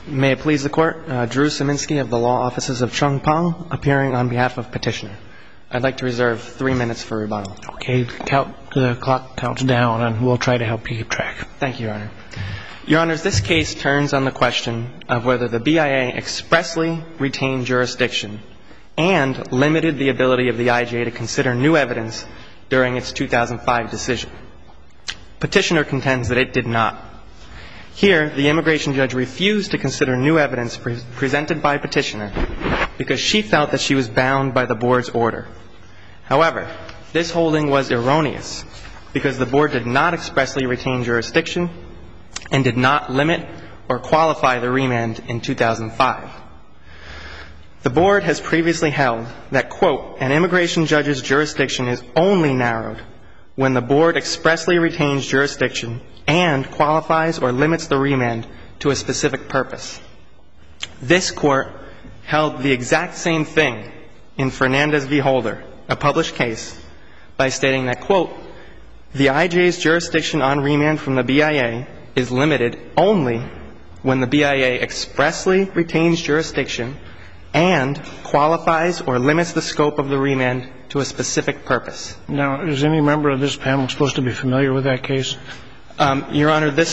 May it please the Court, Drew Szyminski of the Law Offices of Chung Pong, appearing on behalf of Petitioner. I'd like to reserve 3 minutes for rebuttal. Okay, the clock counts down, and we'll try to help you keep track. Thank you, Your Honor. Your Honors, this case turns on the question of whether the BIA expressly retained jurisdiction and limited the ability of the IJ to consider new evidence during its 2005 decision. Petitioner contends that it did not. Here, the immigration judge refused to consider new evidence presented by Petitioner because she felt that she was bound by the Board's order. However, this holding was erroneous because the Board did not expressly retain jurisdiction and did not limit or qualify the remand in 2005. The Board has previously held that, quote, an immigration judge's jurisdiction is only narrowed when the Board expressly retains jurisdiction and qualifies or limits the remand to a specific purpose. This Court held the exact same thing in Fernandez v. Holder, a published case, by stating that, quote, the IJ's jurisdiction on remand from the BIA is limited only when the BIA expressly retains jurisdiction and qualifies or limits the scope of the remand to a specific purpose. Now, is any member of this panel supposed to be familiar with that case? Your Honor, this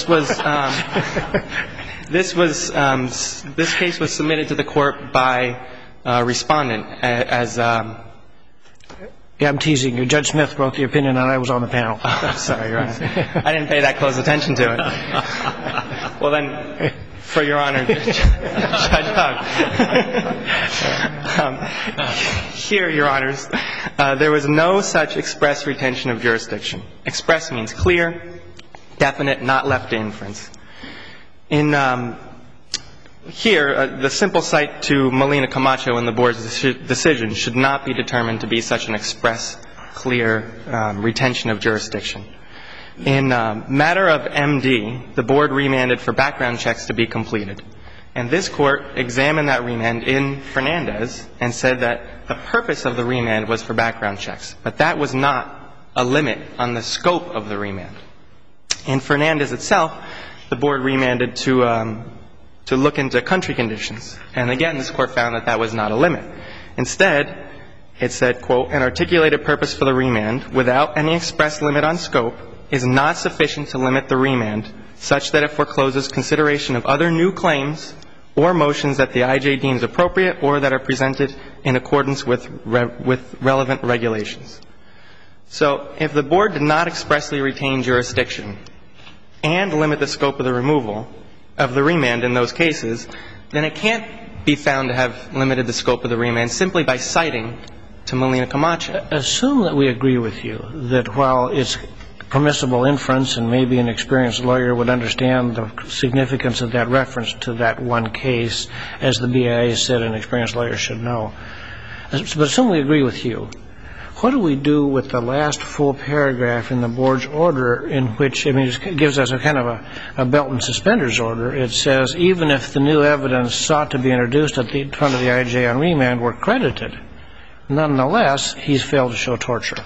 case was submitted to the Court by Respondent as Yeah, I'm teasing you. Judge Smith wrote the opinion and I was on the panel. Sorry, Your Honor. I didn't pay that close attention to it. Well, then, for Your Honor, Judge Hugg. Here, Your Honors, there was no such express retention of jurisdiction. Express means clear, definite, not left to inference. Here, the simple cite to Molina Camacho in the Board's decision should not be determined to be such an express, clear retention of jurisdiction. In matter of MD, the Board remanded for background checks to be completed. And this Court examined that remand in Fernandez and said that the purpose of the remand was for background checks. But that was not a limit on the scope of the remand. In Fernandez itself, the Board remanded to look into country conditions. And again, this Court found that that was not a limit. Instead, it said, quote, an articulated purpose for the remand without any express limit on scope is not sufficient to limit the remand such that it forecloses consideration of other new claims or motions that the IJ deems appropriate or that are presented in accordance with relevant regulations. So if the Board did not expressly retain jurisdiction and limit the scope of the removal of the remand in those cases, then it can't be found to have limited the scope of the remand simply by citing to Molina Camacho. Assume that we agree with you that while it's permissible inference and maybe an experienced lawyer would understand the significance of that reference to that one case, as the BIA said an experienced lawyer should know. But assume we agree with you. What do we do with the last full paragraph in the Board's order in which, I mean, it gives us a kind of a belt and suspenders order. It says even if the new evidence sought to be introduced at the front of the IJ on remand were credited, nonetheless, he's failed to show torture.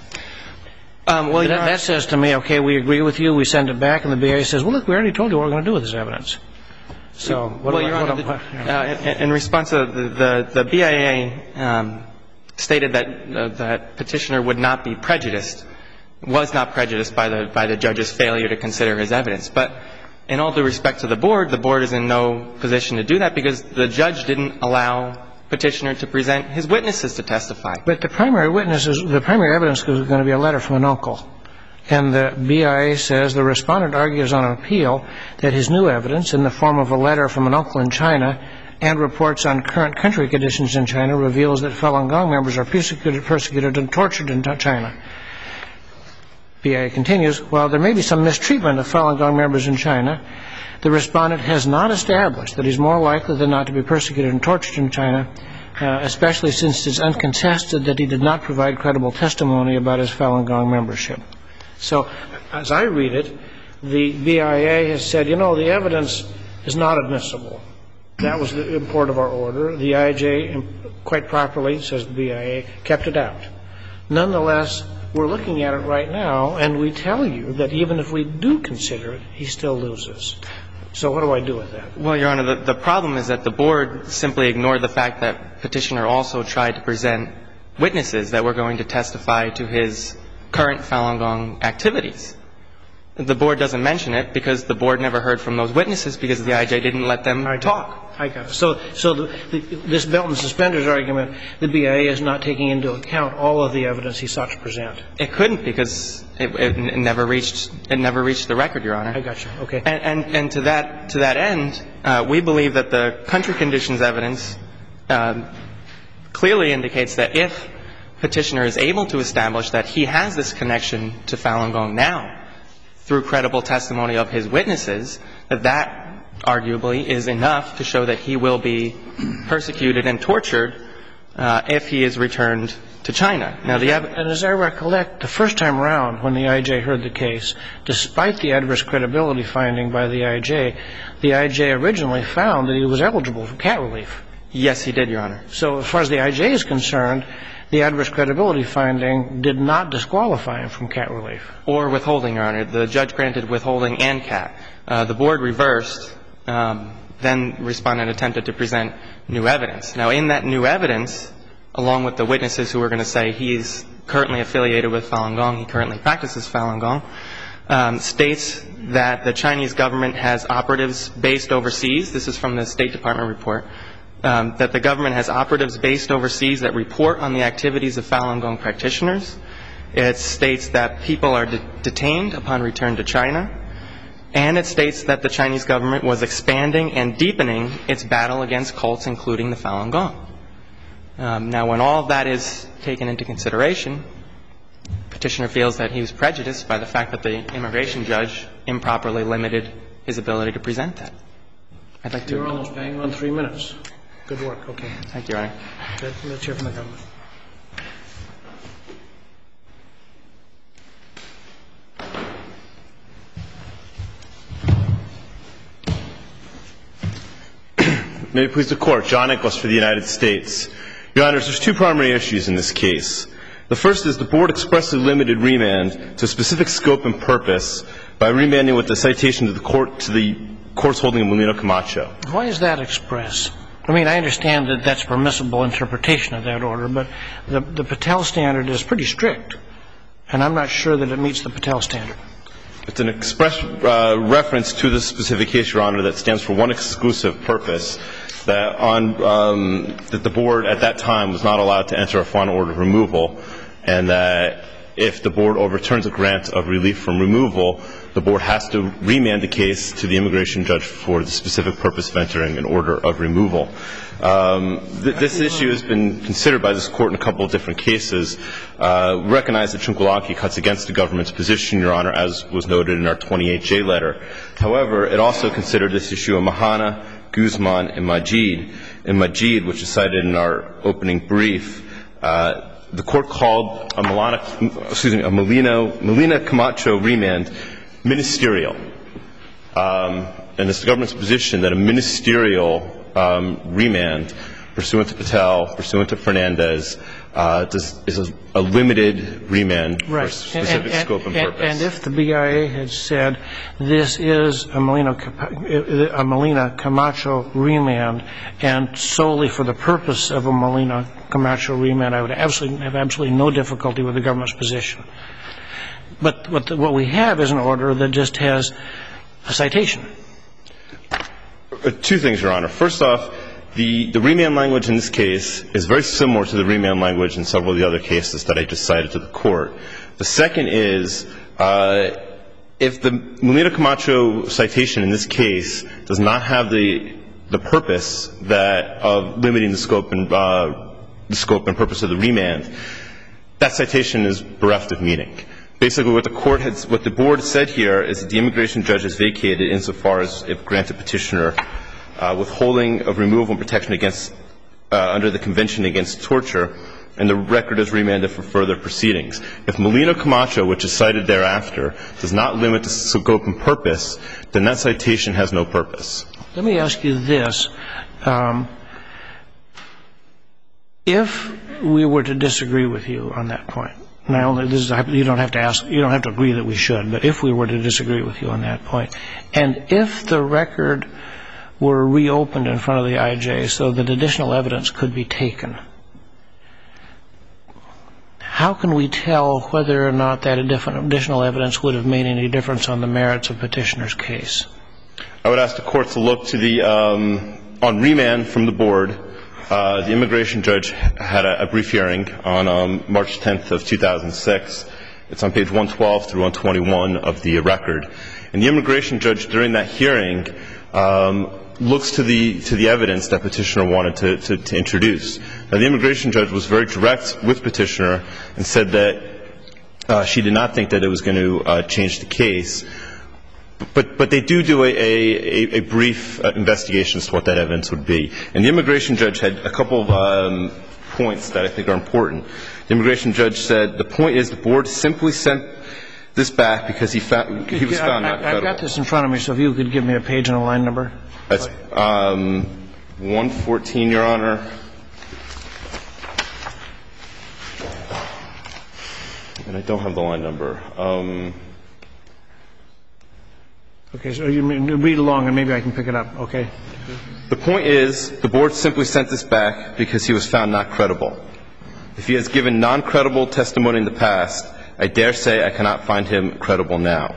Well, that says to me, okay, we agree with you, we send it back, and the BIA says, well, look, we already told you what we're going to do with this evidence. So in response to the BIA stated that Petitioner would not be prejudiced, was not prejudiced by the judge's failure to consider his evidence. But in all due respect to the Board is in no position to do that because the judge didn't allow Petitioner to present his witnesses to testify. But the primary evidence is going to be a letter from an uncle. And the BIA says the respondent argues on appeal that his new evidence in the form of a letter from an uncle in China and reports on current country conditions in China reveals that Falun Gong members are persecuted and tortured in China. BIA continues, while there may be some mistreatment of Falun Gong members in China, the respondent has not established that he's more likely than not to be persecuted and tortured in China, especially since it's uncontested that he did not provide credible testimony about his Falun Gong membership. So, as I read it, the BIA has said, you know, the evidence is not admissible. That was the import of our order. The IJ, quite properly, says the BIA, kept it out. Nonetheless, we're looking at it right now, and we tell you that even if we do consider it, he still loses. So what do I do with that? Well, Your Honor, the problem is that the board simply ignored the fact that Petitioner also tried to present witnesses that were going to testify to his current Falun Gong activities. The board doesn't mention it because the board never heard from those witnesses because the IJ didn't let them talk. I got it. So this belt and suspenders argument, the BIA is not taking into account all of the evidence he sought to present. It couldn't because it never reached the record, Your Honor. I got you. Okay. And to that end, we believe that the country conditions evidence clearly indicates that if Petitioner is able to establish that he has this connection to Falun Gong now through credible testimony of his witnesses, that arguably is enough to show that he will be persecuted and tortured if he is returned to China. Now, and as I recollect, the first time around when the IJ heard the case, despite the adverse credibility finding by the IJ originally found that he was eligible for cat relief. Yes, he did, Your Honor. So as far as the IJ is concerned, the adverse credibility finding did not disqualify him from cat relief. Or withholding, Your Honor. The judge granted withholding and cat. The board reversed, then responded and attempted to present new evidence. Now, in that new evidence, along with the witnesses who were going to say he's currently affiliated with Falun Gong, he currently practices Falun Gong, states that the Chinese government has operatives based overseas. This is from the State Department report. That the government has operatives based overseas that report on the activities of Falun Gong practitioners. It states that people are detained upon return to China. And it states that the Chinese government was expanding and deepening its battle against cults, including the Falun Gong. Now, when all of that is taken into consideration, Petitioner feels that he was prejudiced by the fact that the immigration judge improperly limited his ability to present that. I'd like to... You're almost bang on 3 minutes. Good work. Okay. Thank you, Your Honor. Let's hear from the government. May it please the Court. John Nicholas for the United States. Your Honors, there's two primary issues in this case. The first is the Board expressly limited remand to a specific scope and purpose by remanding with the citation to the Court's holding of Molino Camacho. Why is that express? I mean, I understand that that's permissible interpretation of that order, but the Patel standard is pretty strict, and I'm not sure that it meets the Patel standard. It's an express reference to the specific case, Your Honor, that stands for one exclusive purpose, that the Board at that time was not allowed to enter a final order of removal, and that if the Board overturns a grant of relief from removal, the Board has to remand the case to the immigration judge for the specific purpose of entering an order of removal. This issue has been considered by this Court in a couple of different cases. We recognize that Chunkulaki cuts against the government's position, Your Honor, as was noted in our 28J letter. However, it also considered this issue of Mahana, Guzman, and Majid. In Majid, which is cited in our opening brief, the Court called a Molino Camacho remand ministerial. And it's the government's position that a ministerial remand pursuant to Patel, pursuant to Fernandez, is a limited remand for specific scope and purpose. And if the BIA had said this is a Molino Camacho remand and solely for the purpose of a Molino Camacho remand, I would have absolutely no difficulty with the government's position. But what we have is an order that just has a citation. Two things, Your Honor. First off, the remand language in this case is very similar to the remand language in several of the other cases that I just cited to the Court. The second is, if the Molino Camacho citation in this case does not have the purpose of limiting the scope and purpose of the remand, that citation is bereft of meaning. Basically, what the Board said here is that the immigration judge has vacated insofar as if granted petitioner withholding of removal and protection against under the Convention Against Torture, and the record is remanded for further proceedings. If Molino Camacho, which is cited thereafter, does not limit the scope and purpose, then that citation has no purpose. Let me ask you this. If we were to disagree with you on that point, Now, you don't have to agree that we should, but if we were to disagree with you on that point, and if the record were reopened in front of the IJ so that additional evidence could be taken, how can we tell whether or not that additional evidence would have made any difference on the merits of petitioner's case? I would ask the court to look to the, on remand from the board, the immigration judge had a brief hearing on March 10th of 2006. It's on page 112 through 121 of the record. And the immigration judge during that hearing looks to the evidence that petitioner wanted to introduce. Now, the immigration judge was very direct with petitioner and said that she did not think that it was going to change the case. But they do a brief investigation as to what that evidence would be. And the immigration judge had a couple of points that I think are important. The immigration judge said the point is the board simply sent this back because he was found not credible. I've got this in front of me, so if you could give me a page and a line number. That's 114, Your Honor. And I don't have the line number. Okay, so you read along and maybe I can pick it up. Okay. The point is the board simply sent this back because he was found not credible. If he has given non-credible testimony in the past, I dare say I cannot find him credible now.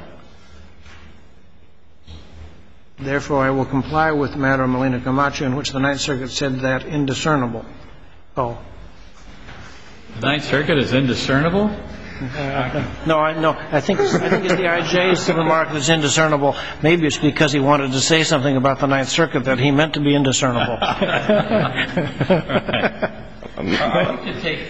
Therefore, I will comply with the matter of Molina Camacho in which the Ninth Circuit said that indiscernible. Oh. The Ninth Circuit is indiscernible? No, I think it's the IJ's remark that's indiscernible. Maybe it's because he wanted to say something about the Ninth Circuit that he meant to be indiscernible. I want to take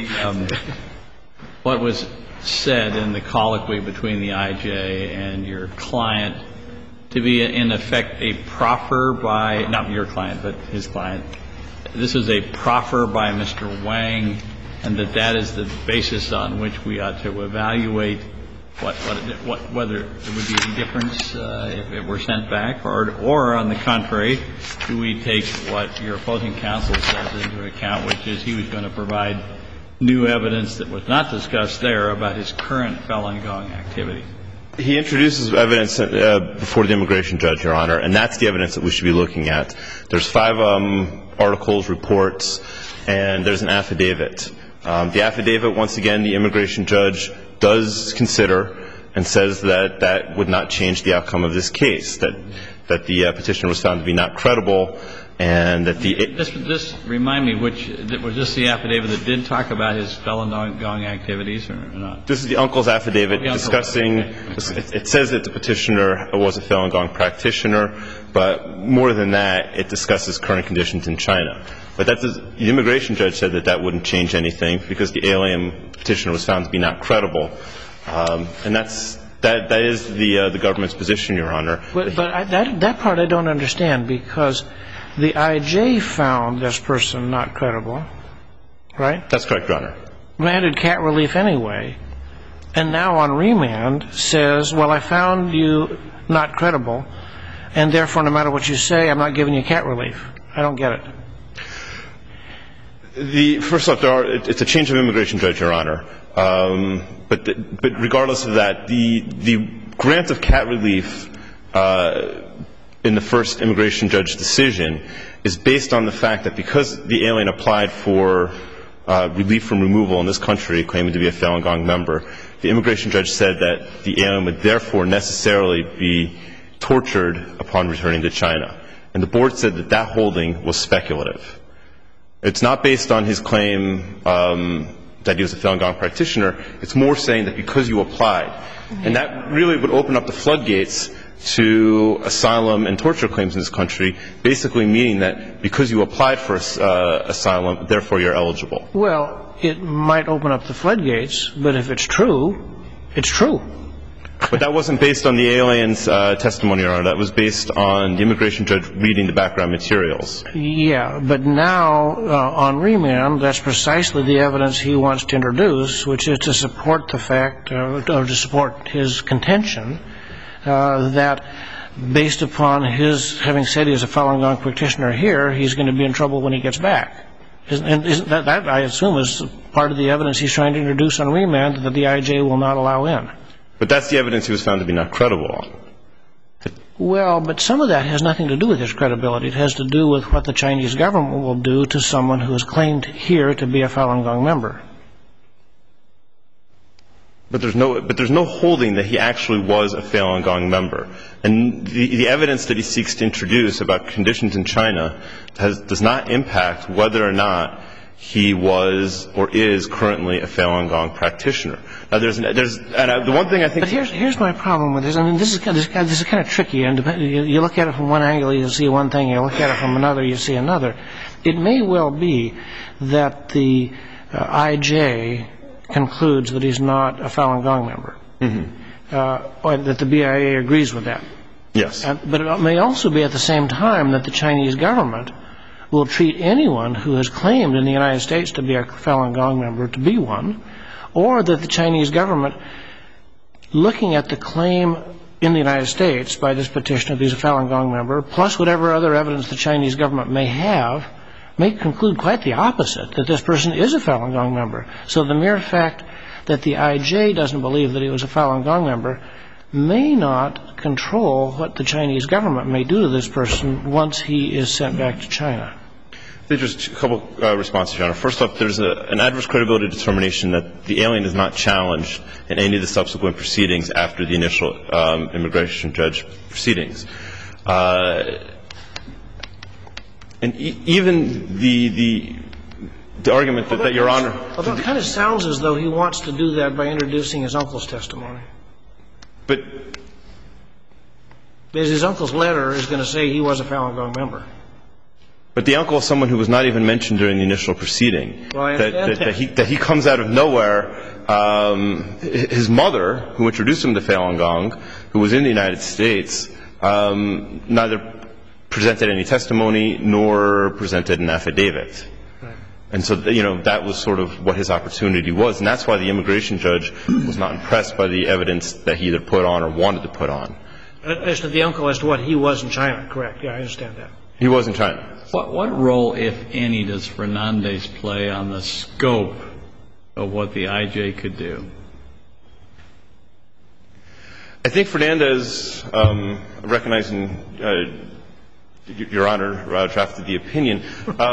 what was said in the colloquy between the IJ and your client to be, in effect, a proffer by, not your client, but his client. This is a proffer by Mr. Wang, and that is the basis on which we ought to evaluate whether there would be any difference if it were sent back, or on the contrary, do we take what your opposing counsel says into account, which is he was going to provide new evidence that was not discussed there about his current felon-going activity? He introduces evidence before the immigration judge, Your Honor, and that's the evidence that we should be looking at. There's 5 articles, reports, and there's an affidavit. The affidavit, once again, the immigration judge does consider and says that that would not change the outcome of this case, that the petitioner was found to be not credible, and that the This remind me, was this the affidavit that did talk about his felon-going activities or not? This is the uncle's affidavit discussing, it says that the petitioner was a falun gong practitioner, but more than that, it discusses current conditions in China. But the immigration judge said that that wouldn't change anything because the alien petitioner was found to be not credible. And that is the government's position, Your Honor. But that part I don't understand, because the IJ found this person not credible, right? That's correct, Your Honor. Granted cat relief anyway, and now on remand says, well, I found you not credible, and therefore no matter what you say, I'm not giving you cat relief. I don't get it. First off, it's a change of immigration judge, Your Honor. But regardless of that, the grant of cat relief in the first immigration judge decision is based on the fact that because the alien applied for relief from removal in this country, claiming to be a Falun Gong member, the immigration judge said that the alien would therefore necessarily be tortured upon returning to China. And the board said that that holding was speculative. It's not based on his claim that he was a Falun Gong practitioner. It's more saying that because you applied. And that really would open up the floodgates to asylum and torture claims in this country, basically meaning that because you applied for asylum, therefore you're eligible. Well, it might open up the floodgates, but if it's true, it's true. But that wasn't based on the alien's testimony, Your Honor. That was based on the immigration judge reading the background materials. Yeah, but now on remand, that's precisely the evidence he wants to introduce, which is to support the fact, or to support his contention, that based upon his having said he was a Falun Gong practitioner here, he's going to be in trouble when he gets back. And isn't that, I assume, is part of the evidence he's trying to introduce on remand that the IJ will not allow in? But that's the evidence he was found to be not credible on. Well, but some of that has nothing to do with his credibility. It has to do with what the Chinese government will do to someone who is claimed here to be a Falun Gong member. But there's no holding that he actually was a Falun Gong member. And the evidence that he seeks to introduce about conditions in China does not impact whether or not he was or is currently a Falun Gong practitioner. Now, the one thing I think. But here's my problem with this. I mean, this is kind of tricky. And you look at it from one angle, you see one thing. You look at it from another, you see another. It may well be that the IJ concludes that he's not a Falun Gong member, or that the BIA agrees with that. Yes. But it may also be at the same time that the Chinese government will treat anyone who has claimed in the United States to be a Falun Gong member to be one, or that the Chinese government, looking at the claim in the United States by this petitioner that he's a Falun Gong member, plus whatever other evidence the Chinese government may have, may conclude quite the opposite, that this person is a Falun Gong member. So the mere fact that the IJ doesn't believe that he was a Falun Gong member may not control what the Chinese government may do to this person once he is sent back to China. There's just a couple responses, Your Honor. First off, there's an adverse credibility determination that the alien is not challenged in any of the subsequent proceedings after the initial immigration judge proceedings. And even the argument that Your Honor. Although it kind of sounds as though he wants to do that by introducing his uncle's testimony. But his uncle's letter is going to say he was a Falun Gong member. But the uncle is someone who was not even mentioned during the initial proceeding. Well, that he comes out of nowhere. His mother, who introduced him to Falun Gong, who was in the United States, neither presented any testimony nor presented an affidavit. Right. And so, that was sort of what his opportunity was. And that's why the immigration judge was not impressed by the evidence that he either put on or wanted to put on. As to the uncle, as to what he was in China, correct? Yeah, I understand that. He was in China. What role, if any, does Fernandez play on the scope of what the IJ could do? I think Fernandez, recognizing Your Honor drafted the opinion,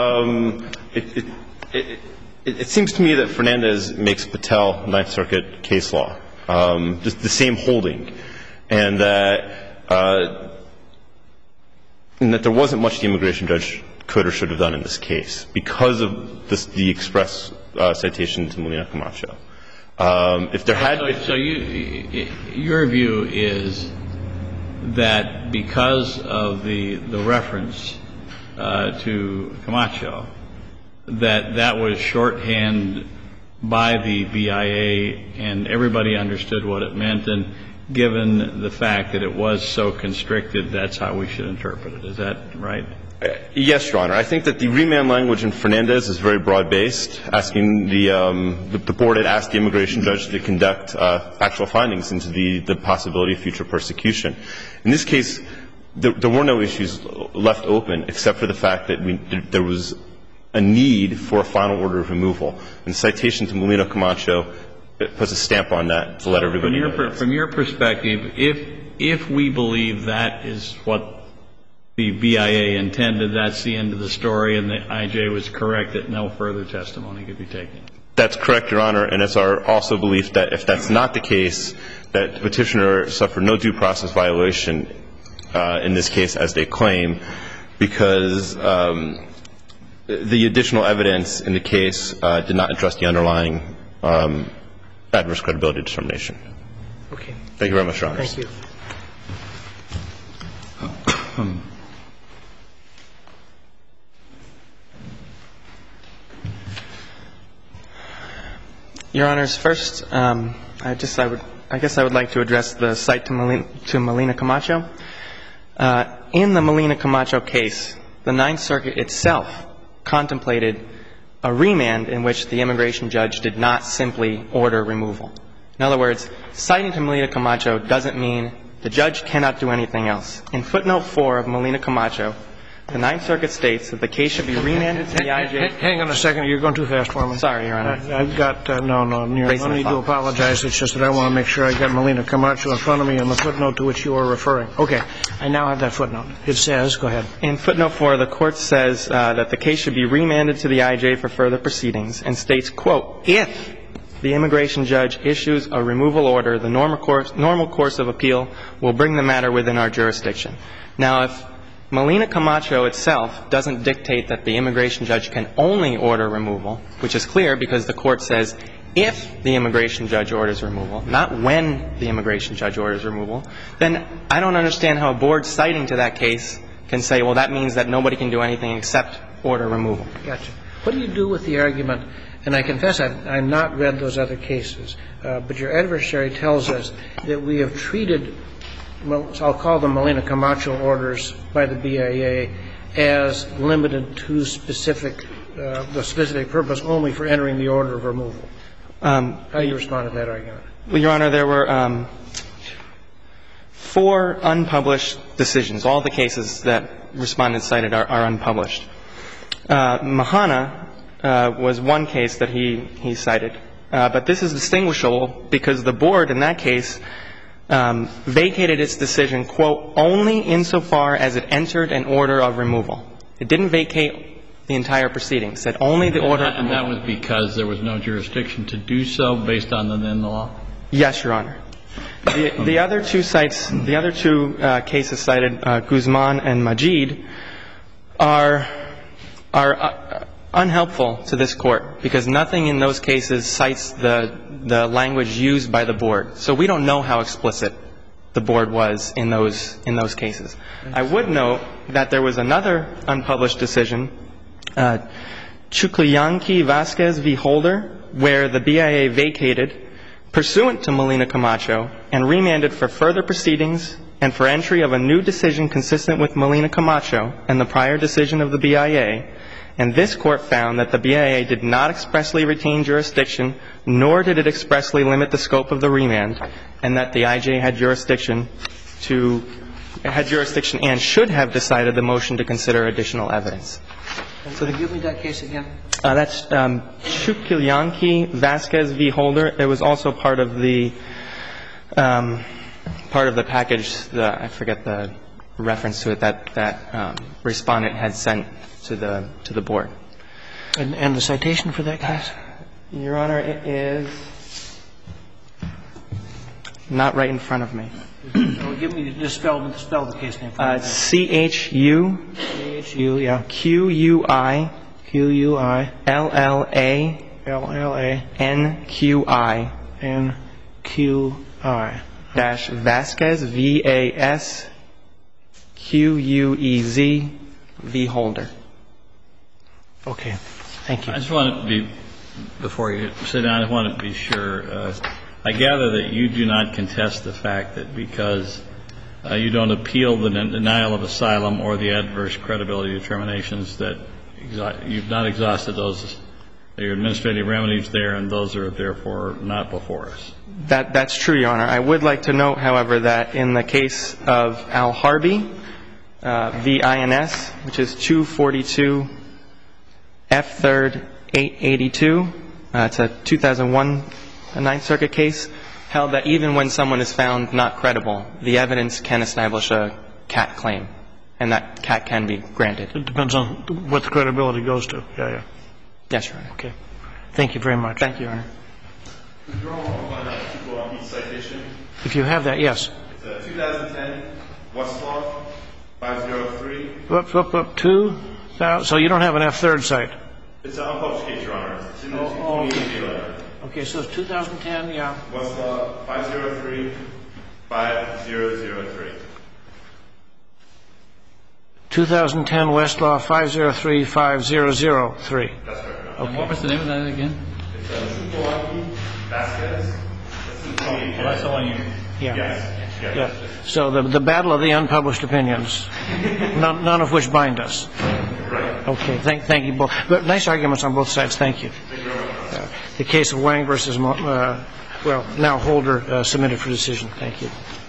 it seems to me that Fernandez makes Patel Ninth Circuit case law, just the same holding, and that there wasn't much the immigration judge could or should have done in this case because of the express citation to Molina Camacho. If there had been... So your view is that because of the reference to Camacho, that was shorthand by the BIA and everybody understood what it meant, and given the fact that it was so constricted, that's how we should interpret it. Is that right? Yes, Your Honor. I think that the remand language in Fernandez is very broad-based, asking the board had asked the immigration judge to conduct factual findings into the possibility of future persecution. In this case, there were no issues left open except for the fact that there was a need for a final order of removal. And the citation to Molina Camacho puts a stamp on that to let everybody know. From your perspective, if we believe that is what the BIA intended, that's the end of the story, and the IJ was correct that no further testimony could be taken. That's correct, Your Honor, and it's our also belief that if that's not the case, that the petitioner suffered no due process violation in this case, as they claim, because the additional evidence in the case did not address the underlying adverse credibility determination. Okay. Thank you very much, Your Honor. Thank you. Your Honors, first, I guess I would like to address the cite to Molina Camacho. In the Molina Camacho case, the Ninth Circuit itself contemplated a remand in which the immigration judge did not simply order removal. In other words, citing to Molina Camacho doesn't mean the judge cannot do anything else. In footnote 4 of Molina Camacho, The Ninth Circuit states that the case should be remanded to the IJ. Hang on a second. You're going too fast for me. Sorry, Your Honor. I've got no. You don't need to apologize. It's just that I want to make sure I got Melina Camacho in front of me and the footnote to which you are referring. Okay. I now have that footnote. It says, go ahead. In footnote 4, the Court says that the case should be remanded to the IJ for further proceedings and states, quote, if the immigration judge issues a removal order, the normal course of appeal will bring the matter within our jurisdiction. Now, if Melina Camacho itself doesn't dictate that the immigration judge can only order removal, which is clear because the Court says if the immigration judge orders removal, not when the immigration judge orders removal, then I don't understand how a board citing to that case can say, well, that means that nobody can do anything except order removal. Gotcha. What do you do with the argument, and I confess I've not read those other cases, but your adversary tells us that we have treated, I'll call them Melina Camacho orders by the BIA, as limited to the specific purpose only for entering the order of removal. How do you respond to that argument? Well, Your Honor, there were 4 unpublished decisions. All the cases that Respondent cited are unpublished. Mahana was one case that he cited, but this is distinguishable because the board in that case vacated its decision, quote, only insofar as it entered an order of removal. It didn't vacate the entire proceeding. It said only the order of removal. And that was because there was no jurisdiction to do so based on the then law? Yes, Your Honor. The other two cases cited, Guzman and Majid, are unhelpful to this Court because nothing in those cases cites the language used by the board. So we don't know how explicit the board was in those cases. I would note that there was another unpublished decision, Chuklyanki-Vasquez v. Holder, where the BIA vacated pursuant to Melina Camacho and remanded for further proceedings and for entry of a new decision consistent with Melina Camacho and the prior decision of the BIA. And this Court found that the BIA did not expressly retain jurisdiction, nor did it expressly limit the scope of the remand, and that the IJ had jurisdiction and should have decided the motion to consider additional evidence. So give me that case again. That's Chuklyanki-Vasquez v. Holder. It was also part of the package, I forget the reference to it, that Respondent had sent to the board. And the citation for that case? Your Honor, it is not right in front of me. Give me, just spell the case name for me. C-H-U. C-H-U, yeah. Q-U-I. Q-U-I. L-L-A. L-L-A. N-Q-I. N-Q-I. Dash Vasquez, V-A-S-Q-U-E-Z, v. Holder. Okay. Thank you. I just want to be, before you sit down, I just want to be sure. I gather that you do not contest the fact that because you don't appeal the denial of asylum or the adverse credibility determinations that you've not exhausted those, your administrative remedies there, and those are therefore not before us. That's true, Your Honor. I would like to note, however, that in the case of Al-Harbi v. INS, which is 242 F. 3rd 882, it's a 2001 Ninth Circuit case, held that even when someone is found not credible, the evidence can establish a CAT claim, and that CAT can be granted. It depends on what the credibility goes to. Yeah, yeah. Yes, Your Honor. Okay. Thank you very much. Thank you, Your Honor. If you have that, yes. It's a 2010 Westlaw 503. So you don't have an F3rd site? It's an unpublished case, Your Honor. It's in the 2018 letter. Okay, so it's 2010, yeah. Westlaw 503-5003. 2010 Westlaw 503-5003. That's correct, Your Honor. Okay. And what was the name of that again? It's Chuklyanki-Vasquez. That's the one you... Yeah. Yes. Yeah. So the battle of the unpublished opinions, none of which bind us. Right. Okay. Thank you both. But nice arguments on both sides. Thank you. Thank you very much. The case of Wang versus, now Holder, submitted for decision. Thank you.